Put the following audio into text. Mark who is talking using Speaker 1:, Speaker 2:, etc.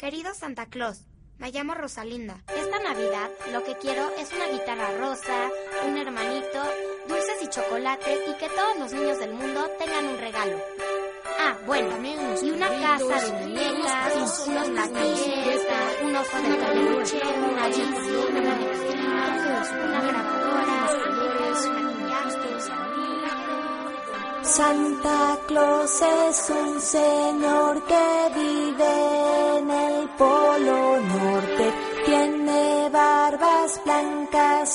Speaker 1: Querido Santa Claus, me llamo Rosalinda.
Speaker 2: Esta Navidad lo que quiero es una guitarra rosa, un hermanito, dulces y chocolates y que todos los niños del mundo tengan un regalo. Ah, bueno, y una casa de muñecas, unos platillos, un oso de peluche, una bici, una grabadora,
Speaker 3: Santa Claus es un señor que vive en el Polo Norte, tiene barbas blancas